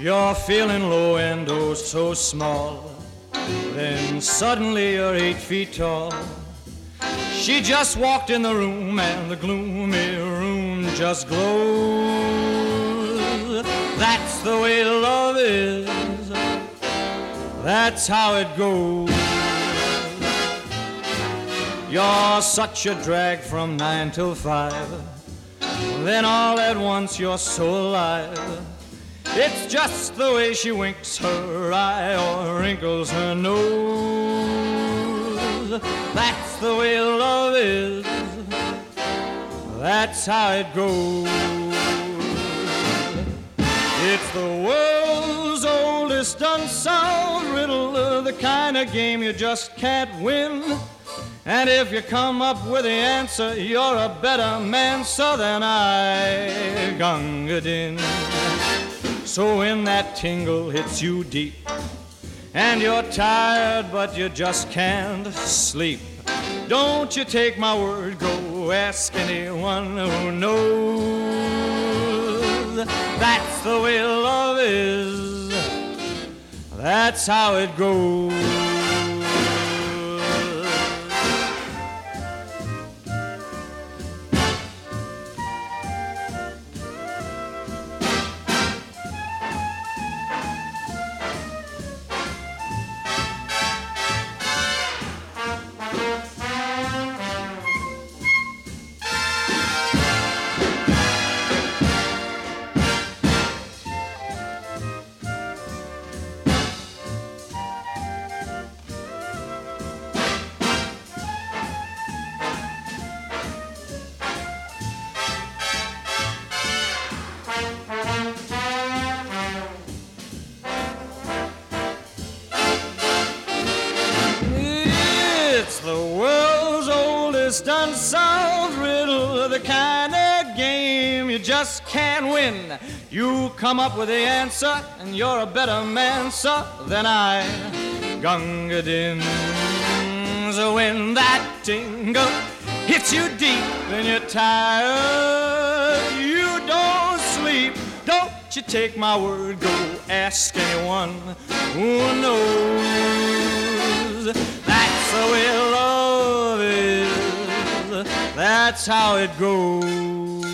You're feeling low and oh so small. Then suddenly you're 8 feet tall. She just walked in the room and the gloomy room just glows. That's the way love is. That's how it goes. You're such a drag from 9 till 5. Then all at once you're so alive. It's just the way she winks her eye or wrinkles her nose. That's the way love is. That's how it goes. It's the world's oldest unsolved riddle, the kind of game you just can't win. And if you come up with the answer, you're a better man, so than I, Gunga Din. So when that tingle hits you deep, and you're tired but you just can't sleep, don't you take my word, go ask anyone who knows. That's the way love is. That's how it goes. Unsolved riddle, the kind of game you just can't win. You come up with the answer, and you're a better man, so than I, Gunga Din. So when that tingle hits you deep and you're tired, you don't sleep. Don't you take my word, go ask anyone who knows. That's the way love is. That's how it goes.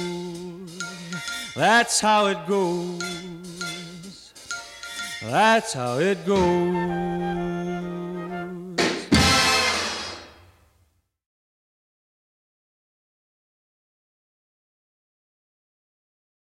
That's how it goes. That's how it goes.